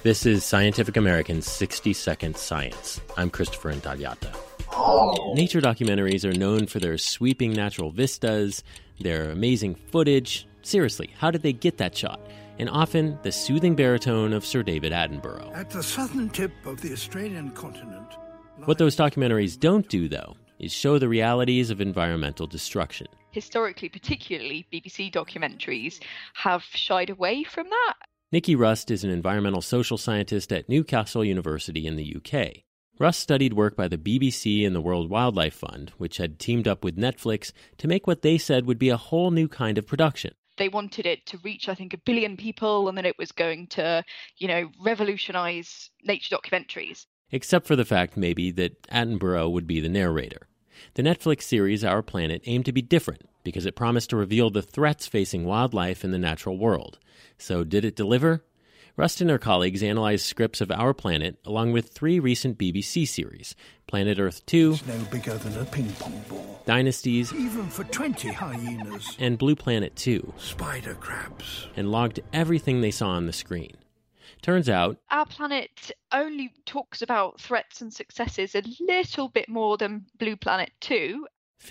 This is Scientific American's 60-Second Science. I'm Christopher Intagliata. Nature documentaries are known for their sweeping natural vistas, their amazing footage. Seriously, how did they get that shot? And often the soothing baritone of Sir David Attenborough. At the southern tip of the Australian continent... What those documentaries don't do, though, is show the realities of environmental destruction. Historically, particularly, BBC documentaries have shied away from that. Nikki Rust is an environmental social scientist at Newcastle University in the UK. Rust studied work by the BBC and the World Wildlife Fund, which had teamed up with Netflix to make what they said would be a whole new kind of production. They wanted it to reach, I think, 1 billion people, and then it was going to, revolutionize nature documentaries. Except for the fact, maybe, that Attenborough would be the narrator. The Netflix series Our Planet aimed to be different because it promised to reveal the threats facing wildlife in the natural world. So did it deliver? Rust and her colleagues analyzed scripts of Our Planet along with 3 recent BBC series, Planet Earth 2, It's no bigger than a ping-pong ball. Dynasties, Even for 20 hyenas. and Blue Planet 2, Spider crabs. and logged everything they saw on the screen. Turns out, Our Planet only talks about threats and successes a little bit more than Blue Planet 2.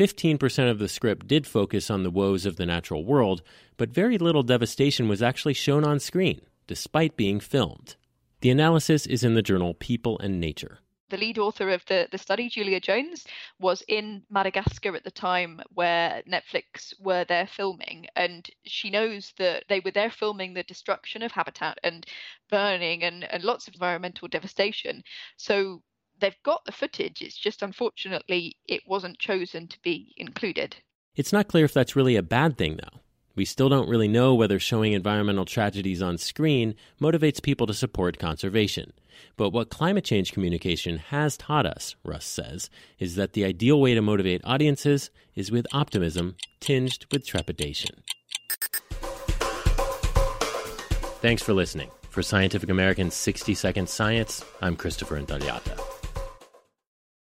15% of the script did focus on the woes of the natural world, but very little devastation was actually shown on screen, despite being filmed. The analysis is in the journal People and Nature. The lead author of the study, Julia Jones, was in Madagascar at the time where Netflix were there filming, and she knows that they were there filming the destruction of habitat and burning and lots of environmental devastation. So they've got the footage, it's just unfortunately it wasn't chosen to be included. It's not clear if that's really a bad thing, though. We still don't really know whether showing environmental tragedies on screen motivates people to support conservation. But what climate change communication has taught us, Russ says, is that the ideal way to motivate audiences is with optimism tinged with trepidation. Thanks for listening. For Scientific American's 60-Second Science, I'm Christopher Intagliata.